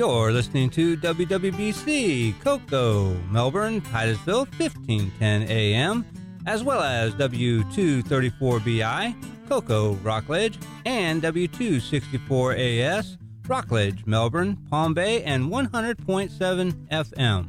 You're listening to WWBC, Cocoa, Melbourne, Titusville, 1510 AM, as well as W234BI, Cocoa, Rockledge, and W264AS, Rockledge, Melbourne, Palm Bay, and 100.7 FM.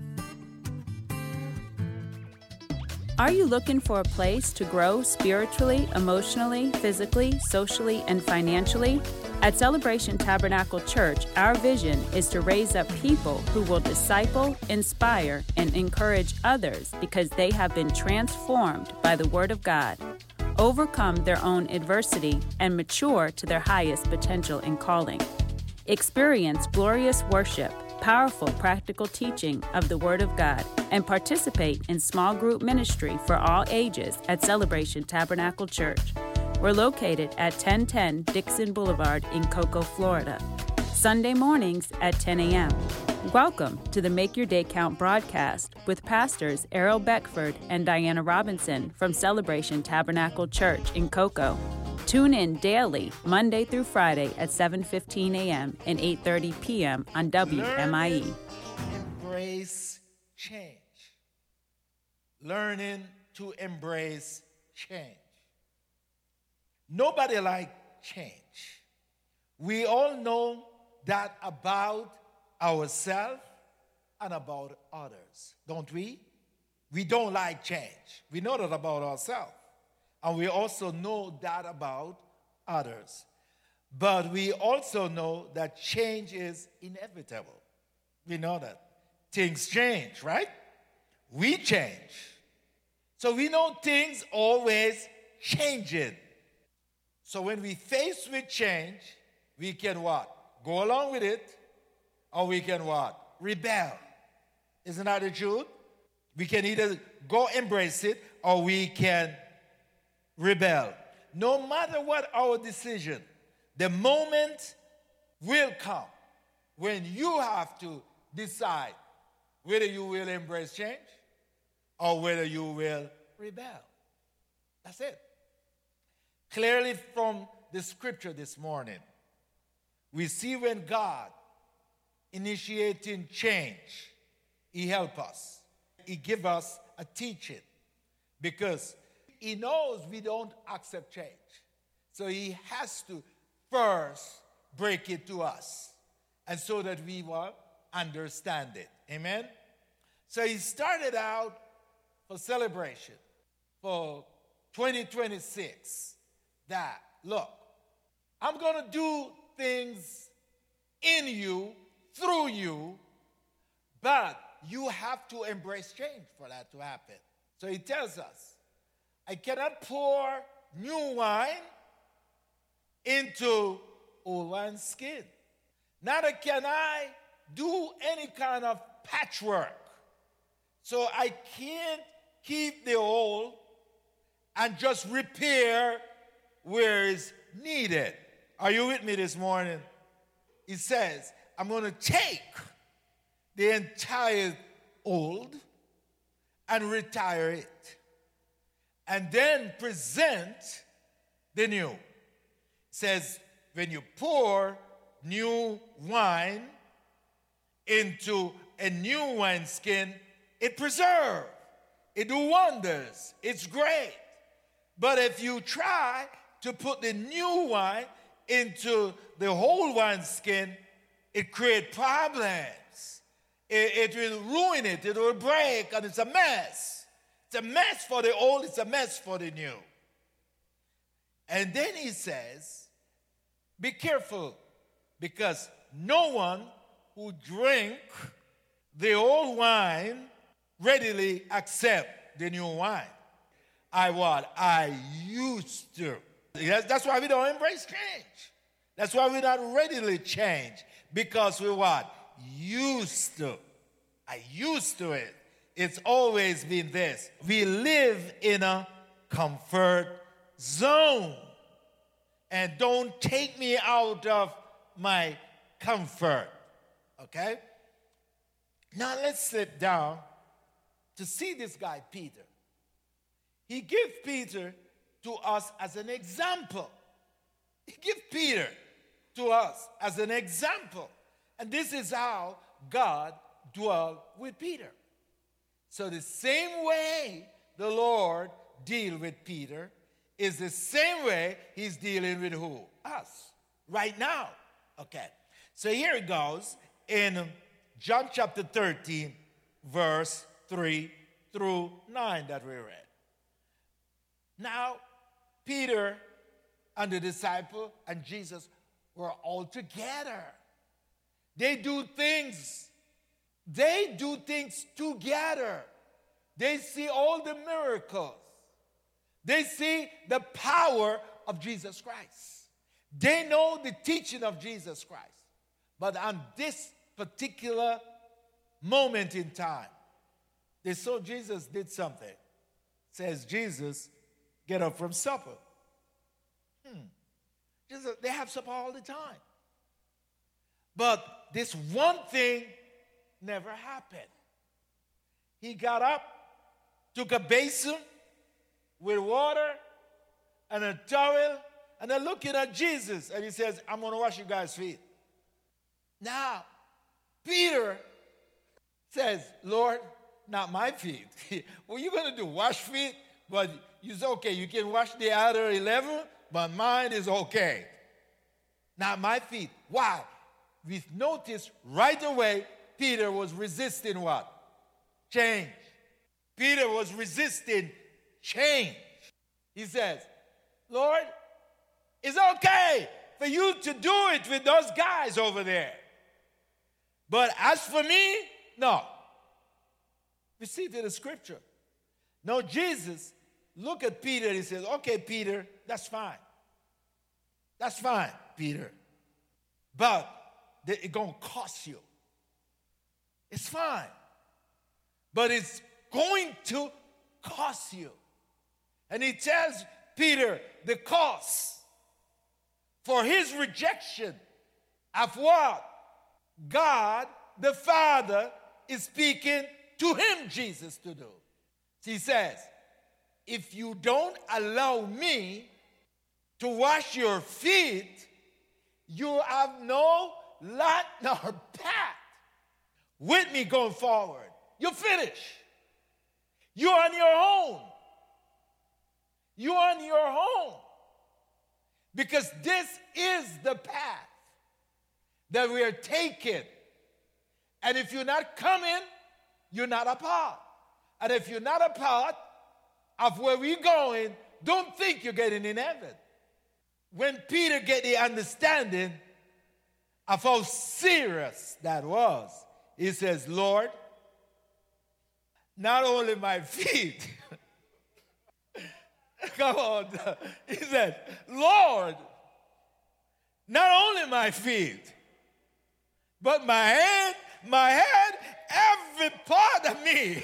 Are you looking for a place to grow spiritually, emotionally, physically, socially, and financially? At Celebration Tabernacle Church, our vision is to raise up people who will disciple, inspire, and encourage others because they have been transformed by the Word of God, overcome their own adversity, and mature to their highest potential and calling. Experience glorious worship, powerful practical teaching of the Word of God, and participate in small group ministry for all ages at Celebration Tabernacle Church. We're located at 1010 Dixon Boulevard in Cocoa, Florida. Sunday mornings at 10 a.m. Welcome to the Make Your Day Count broadcast with Pastors Errol Beckford and Diana Robinson from Celebration Tabernacle Church in Cocoa. Tune in daily, Monday through Friday at 7:15 a.m. and 8:30 p.m. on WMIE. Embrace change. Learning to embrace change. Nobody likes change. We all know that about ourselves and about others, don't we? We don't like change. We know that about ourselves. And we also know that about others. But we also know that change is inevitable. We know that. Things change, right? We change. So we know things always changing. So when we face with change, we can what? Go along with it, or we can what? Rebel. Isn't that the truth? We can either go embrace it, or we can rebel. No matter what our decision, the moment will come when you have to decide whether you will embrace change or whether you will rebel. That's it. Clearly from the scripture this morning, we see when God initiating change, He helps us. He gives us a teaching because He knows we don't accept change. So He has to first break it to us, and so that we will understand it. Amen? So He started out for celebration for 2026 that, look, I'm going to do things in you, through you, but you have to embrace change for that to happen. So He tells us, I cannot pour new wine into old wineskin. Neither can I do any kind of patchwork. So I can't keep the old and just repair where it's needed. Are you with me this morning? He says, I'm going to take the entire old and retire it, and then present the new. It says, when you pour new wine into a new wineskin, it preserves. It do wonders. It's great. But if you try to put the new wine into the whole wineskin, it creates problems. It will ruin it. It will break, and it's a mess. It's a mess for the old. It's a mess for the new. And then He says, be careful, because no one who drink the old wine readily accept the new wine. I used to. That's why we don't embrace change. That's why we're not readily change, because we what? Used to. I used to it. It's always been this. We live in a comfort zone. And don't take me out of my comfort. Okay? Now let's sit down to see this guy, Peter. He gives Peter to us as an example. He gives Peter to us as an example. And this is how God dwelt with Peter. So the same way the Lord deal with Peter is the same way he's dealing with who? Us. Right now. Okay. So here it goes in John chapter 13, verse 3 through 9 that we read. Now, Peter and the disciple and Jesus were all together. They do things together. They see all the miracles. They see the power of Jesus Christ. They know the teaching of Jesus Christ. But on this particular moment in time, they saw Jesus did something. It says Jesus get up from supper. They have supper all the time. But this one thing never happened. He got up, took a basin with water and a towel, and they're looking at Jesus, and he says, I'm going to wash you guys' feet. Now, Peter says, Lord, not my feet. What are you going to do, wash feet? But you say, okay, you can wash the other 11, but mine is okay. Not my feet. Why? We've noticed right away Peter was resisting what? Change. Peter was resisting change. He says, Lord, it's okay for you to do it with those guys over there. But as for me, no. We see it in the scripture. No, Jesus look at Peter and he says, okay, Peter, that's fine. That's fine, Peter. But it's going to cost you. It's fine. But it's going to cost you. And he tells Peter the cost for his rejection of what? God, the Father, is speaking to him, Jesus, to do. He says, if you don't allow me to wash your feet, you have no lot nor path with me going forward. You finish. You're on your own. You're on your own. Because this is the path that we are taking. And if you're not coming, you're not a part. And if you're not a part of where we're going, don't think you're getting in heaven. When Peter get the understanding of how serious that was, he says, Lord, not only my feet. Come on. He said, Lord, not only my feet, but my head, every part of me.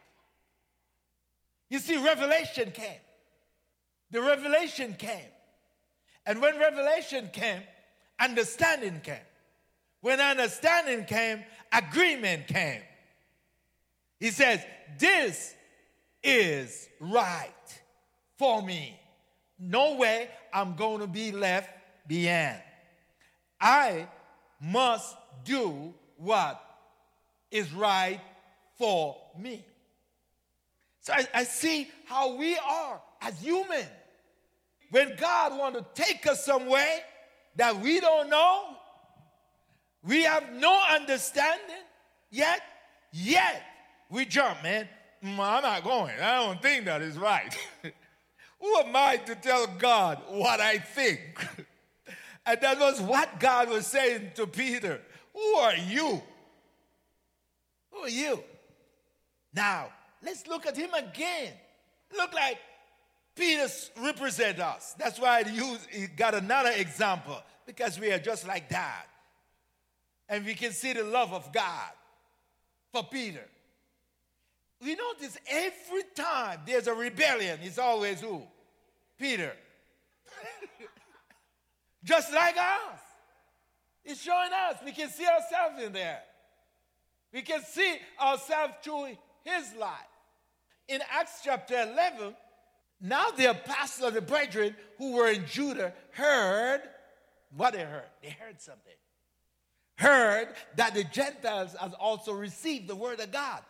You see, revelation came. The revelation came. And when revelation came, understanding came. When understanding came, agreement came. He says, this is right for me. No way I'm going to be left behind. I must do what is right for me. So I see how we are as human. When God wants to take us somewhere that we don't know, we have no understanding yet we jump, man. I'm not going. I don't think that is right. Who am I to tell God what I think? And that was what God was saying to Peter. Who are you? Who are you? Now, let's look at him again. Look like Peter represents us. That's why he got another example, because we are just like that. And we can see the love of God for Peter. We notice every time there's a rebellion, it's always who? Peter. Just like us. It's showing us. We can see ourselves in there. We can see ourselves through his life. In Acts chapter 11, now the apostles, the brethren who were in Judah, heard what they heard. They heard something. heard that the Gentiles has also received the word of God.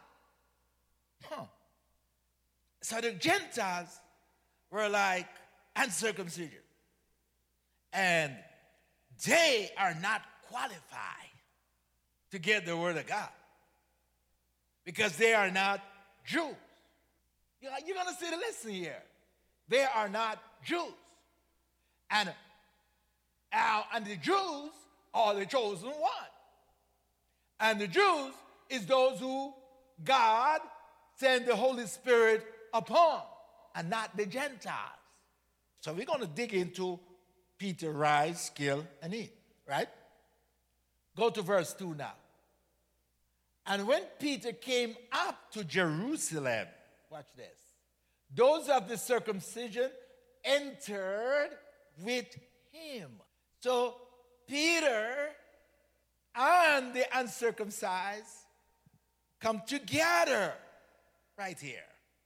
So the Gentiles were like uncircumcision. And they are not qualified to get the word of God because they are not Jews. You're going to see the lesson here. They are not Jews. And the Jews are the chosen one. And the Jews is those who God sent the Holy Spirit upon, and not the Gentiles. So we're going to dig into Peter, rise, skill, and eat, right? Go to verse 2 now. And when Peter came up to Jerusalem, watch this, those of the circumcision entered with him. So Peter and the uncircumcised come together right here.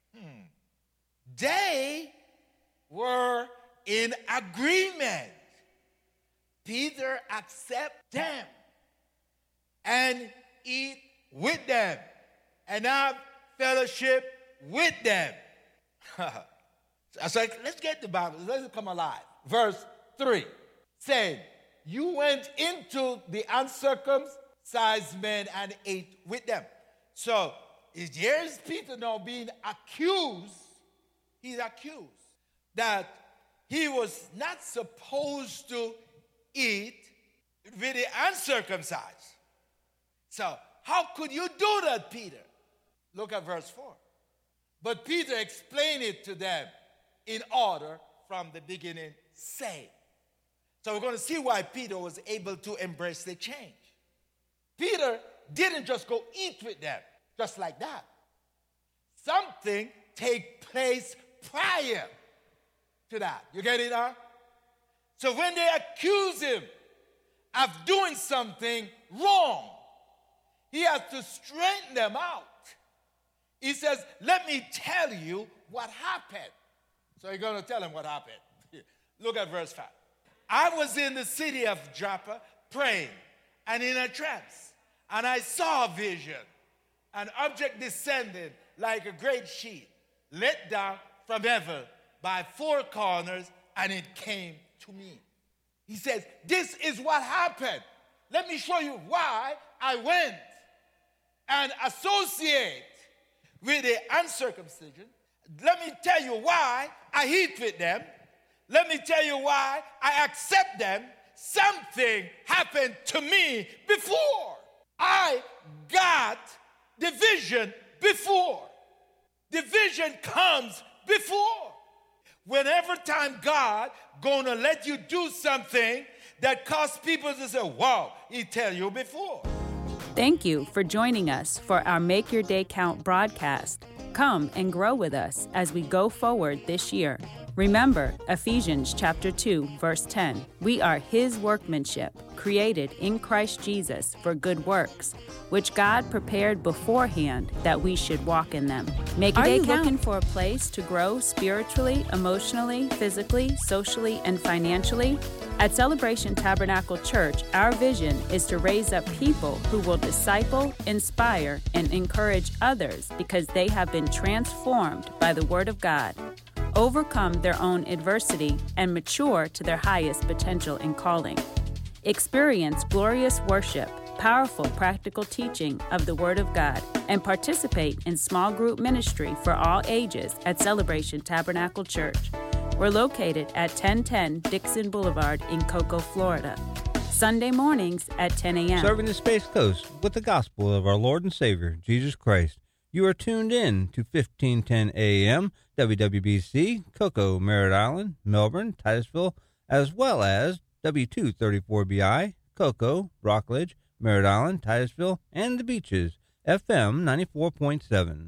They were in agreement. Peter accept them and eat with them and have fellowship with them. So let's get the Bible. Let's come alive. Verse 3 saying, you went into the uncircumcised men and ate with them. So here's Peter now being accused. He's accused that he was not supposed to eat with the uncircumcised. So how could you do that, Peter? Look at verse 4. But Peter explained it to them in order from the beginning, saying. So we're going to see why Peter was able to embrace the change. Peter didn't just go eat with them, just like that. Something take place prior to that. You get it, huh? So when they accuse him of doing something wrong, he has to straighten them out. He says, let me tell you what happened. So you're going to tell him what happened. Look at verse 5. I was in the city of Joppa praying and in a trance, and I saw a vision, an object descending like a great sheet, let down from heaven by four corners, and it came to me. He says, this is what happened. Let me show you why I went and associate with the uncircumcision. Let me tell you why I eat with them. Let me tell you why I accept them. Something happened to me before. I got the vision before. The vision comes before. Whenever time God gonna let you do something that cause people to say, wow, he tell you before. Thank you for joining us for our Make Your Day Count broadcast. Come and grow with us as we go forward this year. Remember Ephesians chapter 2, verse 10. We are his workmanship, created in Christ Jesus for good works, which God prepared beforehand that we should walk in them. Make your day count. Are you looking for a place to grow spiritually, emotionally, physically, socially, and financially? At Celebration Tabernacle Church, our vision is to raise up people who will disciple, inspire, and encourage others because they have been transformed by the Word of God, overcome their own adversity, and mature to their highest potential and calling. Experience glorious worship, powerful practical teaching of the Word of God, and participate in small group ministry for all ages at Celebration Tabernacle Church. We're located at 1010 Dixon Boulevard in Cocoa, Florida. Sunday mornings at 10 a.m. Serving the Space Coast with the gospel of our Lord and Savior, Jesus Christ. You are tuned in to 1510 AM, WWBC, Cocoa, Merritt Island, Melbourne, Titusville, as well as W234BI, Cocoa, Rockledge, Merritt Island, Titusville, and the Beaches, FM 94.7.